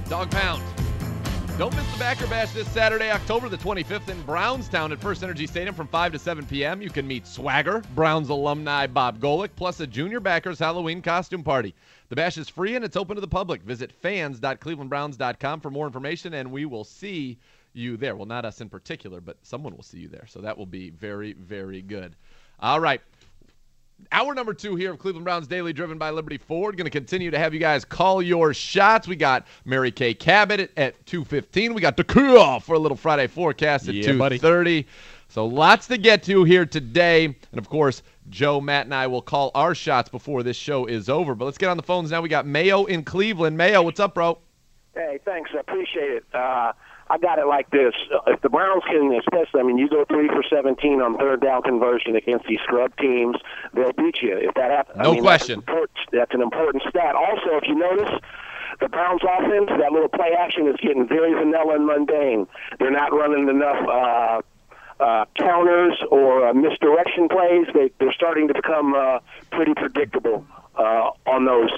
Dog Pound. Don't miss the Backer Bash this Saturday, October the 25th in Brownstown at First Energy Stadium from 5 to 7 p.m. You can meet Swagger, Browns alumni Bob Golick, plus a Junior Backers Halloween costume party. The bash is free and it's open to the public. Visit fans.clevelandbrowns.com for more information, and we will see you there. Well, not us in particular, but someone will see you there. So that will be very, very good. All right. Hour number 2 here of Cleveland Browns Daily, driven by Liberty Ford. Going to continue to have you guys call your shots. We got Mary Kay Cabot at 2:15. We got the Cool for a little Friday forecast at 2:30. So lots to get to here today. And, of course, Joe, Matt, and I will call our shots before this show is over. But let's get on the phones now. We got Mayo in Cleveland. Mayo, what's up, bro? Hey, thanks. I appreciate it. I got it like this. If the Browns can, especially, you go 3 for 17 on third down conversion against these scrub teams, they'll beat you. If that happens, no question. That's an important stat. Also, if you notice, the Browns offense, that little play action is getting very vanilla and mundane. They're not running enough counters or misdirection plays. They're starting to become pretty predictable on those,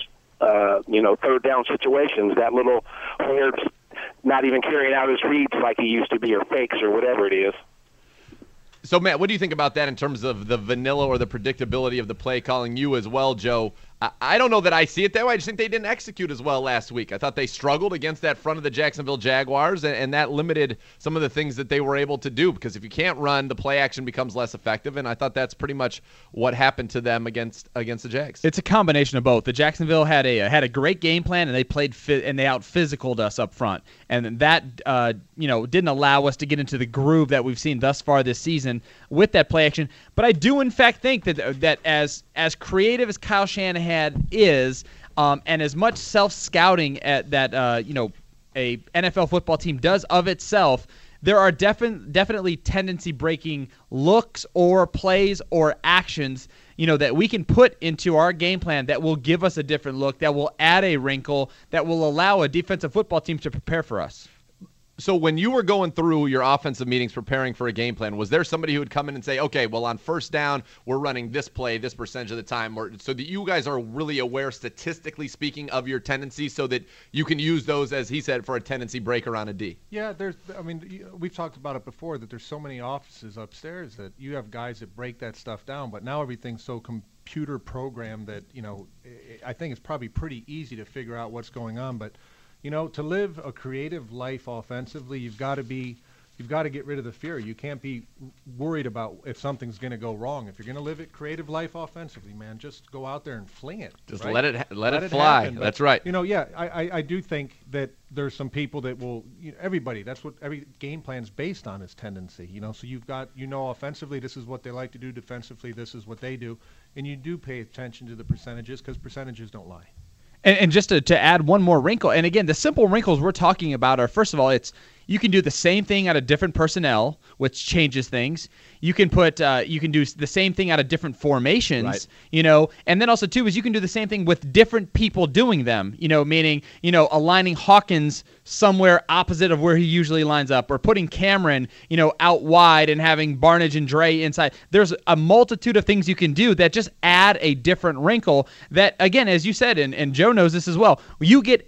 third down situations. That little where not even carrying out his reads like he used to be, or fakes, or whatever it is. So, Matt, what do you think about that in terms of the vanilla or the predictability of the play calling? You as well, Joe. I don't know that I see it that way. I just think they didn't execute as well last week. I thought they struggled against that front of the Jacksonville Jaguars, and that limited some of the things that they were able to do, because if you can't run, the play action becomes less effective, and I thought that's pretty much what happened to them against the Jags. It's a combination of both. The Jacksonville had a great game plan, and they played and they out-physicaled us up front, and that didn't allow us to get into the groove that we've seen thus far this season with that play action. But I do, in fact, think that as creative as Kyle Shanahan is, and as much self-scouting that a NFL football team does of itself, there are definitely tendency-breaking looks or plays or actions that we can put into our game plan that will give us a different look, that will add a wrinkle, that will allow a defensive football team to prepare for us. So when you were going through your offensive meetings preparing for a game plan, was there somebody who would come in and say, okay, well, on first down, we're running this play this percentage of the time, so that you guys are really aware, statistically speaking, of your tendencies so that you can use those, as he said, for a tendency breaker on a D? Yeah, we've talked about it before, that there's so many offices upstairs that you have guys that break that stuff down, but now everything's so computer programmed that, I think it's probably pretty easy to figure out what's going on, but to live a creative life offensively, you've got to get rid of the fear. You can't be worried about if something's going to go wrong. If you're going to live a creative life offensively, man, just go out there and fling it. Just right? let it fly. Happen. That's right. I do think that there's some people that will. Everybody. That's what every game plan's based on, is tendency. So you've got offensively, this is what they like to do. Defensively, this is what they do, and you do pay attention to the percentages, because percentages don't lie. And just to add one more wrinkle, and again, the simple wrinkles we're talking about are, first of all, you can do the same thing out of different personnel, which changes things. You can you can do the same thing out of different formations, right. And then also too is you can do the same thing with different people doing them, meaning, aligning Hawkins somewhere opposite of where he usually lines up, or putting Cameron, out wide and having Barnage and Dre inside. There's a multitude of things you can do that just add a different wrinkle that, again, as you said, and Joe knows this as well, you get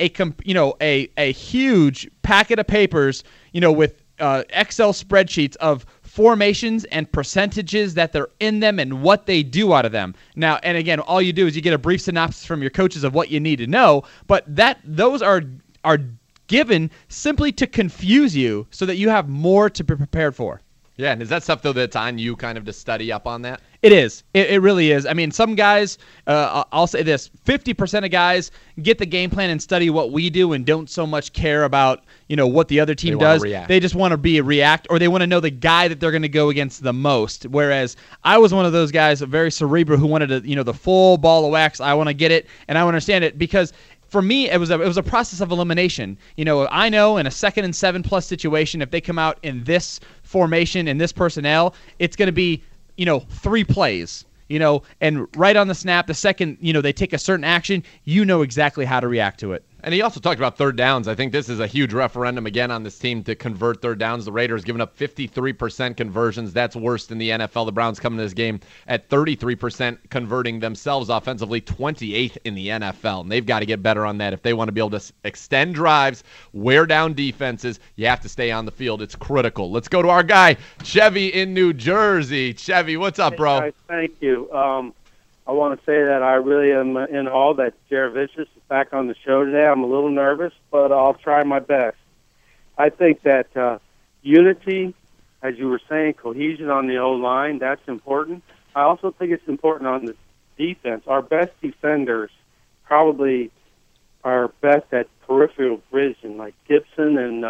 a huge packet of papers, with Excel spreadsheets of formations and percentages that they're in them and what they do out of them. Now, and again, all you do is you get a brief synopsis from your coaches of what you need to know, but those are given simply to confuse you so that you have more to be prepared for. Yeah, and is that stuff, though, that's on you kind of to study up on that? It is. It really is. Some guys, I'll say this, 50% of guys get the game plan and study what we do and don't so much care about, what the other team does. They just want to be a react, or they want to know the guy that they're going to go against the most. Whereas I was one of those guys, very cerebral, who wanted to, the full ball of wax. I want to get it, and I understand it, because for me, it was a process of elimination. I know in a 2nd and 7+ situation, if they come out in this formation, in this personnel, it's going to be, 3 plays, and right on the snap, the second, they take a certain action, exactly how to react to it. And he also talked about third downs. I think this is a huge referendum again on this team to convert third downs. The Raiders giving up 53% conversions. That's worst in the NFL. The Browns coming to this game at 33%, converting themselves offensively, 28th in the NFL. And they've got to get better on that if they want to be able to extend drives, wear down defenses. You have to stay on the field. It's critical. Let's go to our guy, Chevy in New Jersey. Chevy, what's up, bro? Hey guys, thank you. I want to say that I really am in awe that Jaravicius is back on the show today. I'm a little nervous, but I'll try my best. I think that unity, as you were saying, cohesion on the O-line, that's important. I also think it's important on the defense. Our best defenders probably are best at peripheral vision, like Gibson and,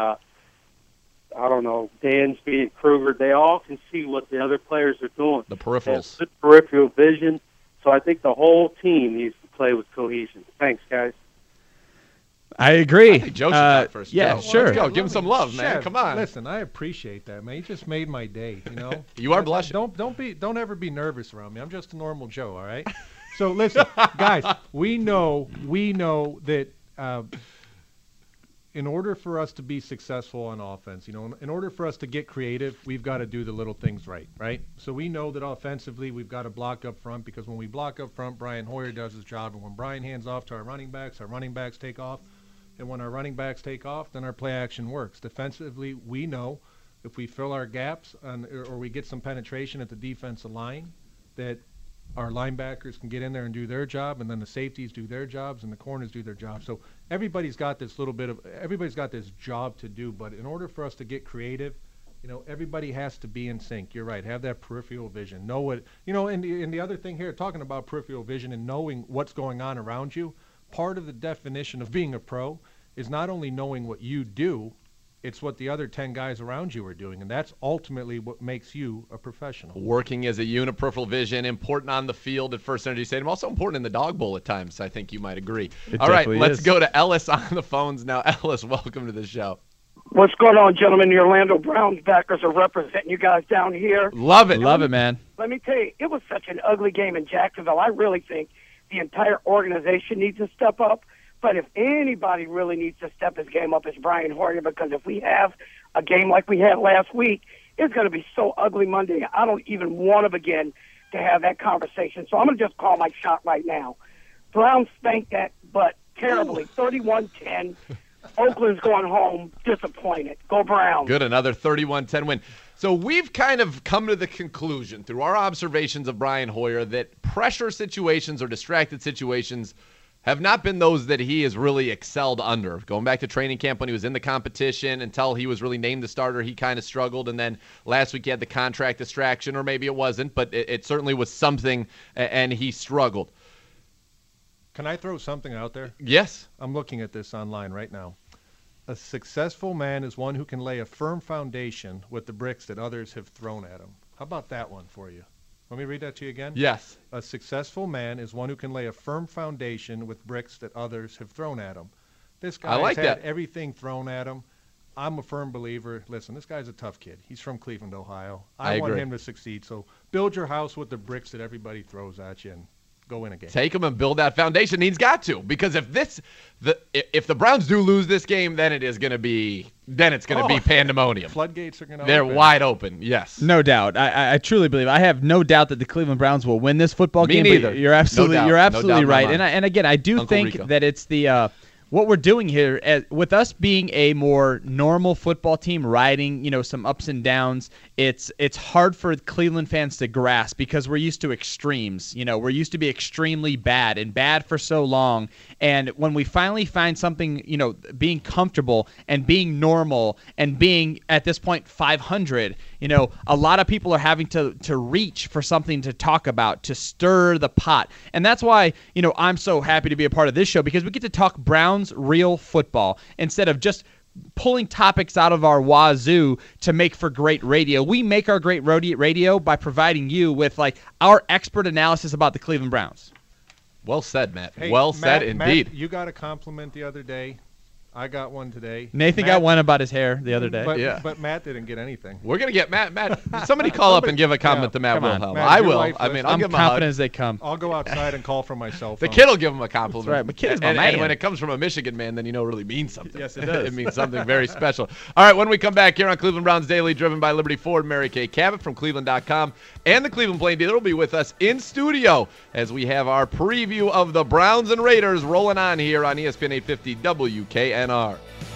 Dansby and Kruger. They all can see what the other players are doing. The peripherals. Good peripheral vision. So I think the whole team needs to play with cohesion. Thanks, guys. I agree. I think Joe should talk first. Yeah, Joe. sure. Let's go. Give him some love, man. Chef, Come on. Listen, I appreciate that, man. You just made my day. You know. You are blushing. Don't ever be nervous around me. I'm just a normal Joe. All right. So listen, guys. We know that. In order for us to be successful on offense, in order for us to get creative, we've got to do the little things right? So we know that offensively we've got to block up front, because when we block up front, Brian Hoyer does his job, and when Brian hands off to our running backs take off, and when our running backs take off, then our play action works. Defensively, we know if we fill our gaps or we get some penetration at the defensive line, that our linebackers can get in there and do their job, and then the safeties do their jobs, and the corners do their job. So everybody's got this job to do. But in order for us to get creative, everybody has to be in sync. You're right. Have that peripheral vision. Know what and the other thing here, talking about peripheral vision and knowing what's going on around you. Part of the definition of being a pro is not only knowing what you do, it's what the other 10 guys around you are doing, and that's ultimately what makes you a professional. Working as a unit, peripheral vision, important on the field at First Energy Stadium, also important in the dog bowl at times, I think you might agree. All right, let's go to Ellis on the phones now. Ellis, welcome to the show. What's going on, gentlemen? The Orlando Browns backers are representing you guys down here. Love it. Love it, man. Let me tell you, it was such an ugly game in Jacksonville. I really think the entire organization needs to step up. But if anybody really needs to step his game up, it's Brian Hoyer, because if we have a game like we had last week, it's going to be so ugly Monday. I don't even want to begin to have that conversation. So I'm going to just call my shot right now. Browns spanked that butt terribly, 31-10. Oakland's going home disappointed. Go Browns. Good, another 31-10 win. So we've kind of come to the conclusion through our observations of Brian Hoyer that pressure situations or distracted situations have not been those that he has really excelled under. Going back to training camp when he was in the competition, until he was really named the starter, he kind of struggled. And then last week he had the contract distraction, or maybe it wasn't, but it certainly was something, and he struggled. Can I throw something out there? Yes. I'm looking at this online right now. A successful man is one who can lay a firm foundation with the bricks that others have thrown at him. How about that one for you? Let me read that to you again. Yes. A successful man is one who can lay a firm foundation with bricks that others have thrown at him. This guy's had everything thrown at him. I'm a firm believer. Listen, this guy's a tough kid. He's from Cleveland, Ohio. I want him to succeed. So build your house with the bricks that everybody throws at you and go in a game. Take him and build that foundation. He's got to, because if the Browns do lose this game, then it's going to be pandemonium. Floodgates are going to They're wide open. Yes, no doubt. I truly believe. I have no doubt that the Cleveland Browns will win this football game. Me neither. You're absolutely right. And again, I do Uncle think Rico. that it's the what we're doing here, with us being a more normal football team, riding some ups and downs. It's hard for Cleveland fans to grasp, because we're used to extremes. We're used to be extremely bad and bad for so long. And when we finally find something, being comfortable and being normal and being at this point 500, a lot of people are having to reach for something to talk about, to stir the pot. And that's why, I'm so happy to be a part of this show, because we get to talk Browns real football instead of just pulling topics out of our wazoo to make for great radio. We make our great radio by providing you with our expert analysis about the Cleveland Browns. Well said, Matt. Hey, well said indeed. Matt, you got a compliment the other day I got one today. Nathan got one about his hair the other day. But, Yeah. but Matt didn't get anything. We're going to get Matt. Somebody call up and give a comment to Matt Come on. Wilhelm. Matt, I your will. wife I mean, does- I'll I'm give him a hug. confident as they come. I'll go outside and call from my cell The phone. kid will give him a compliment. That's right. My kid is my and man. when it comes from a Michigan man, then you know it really means something. Yes, it does. It means something very special. All right, when we come back here on Cleveland Browns Daily, driven by Liberty Ford, Mary Kay Cabot from Cleveland.com, and the Cleveland Plain Dealer will be with us in studio as we have our preview of the Browns and Raiders rolling on here on ESPN 850 WKNR.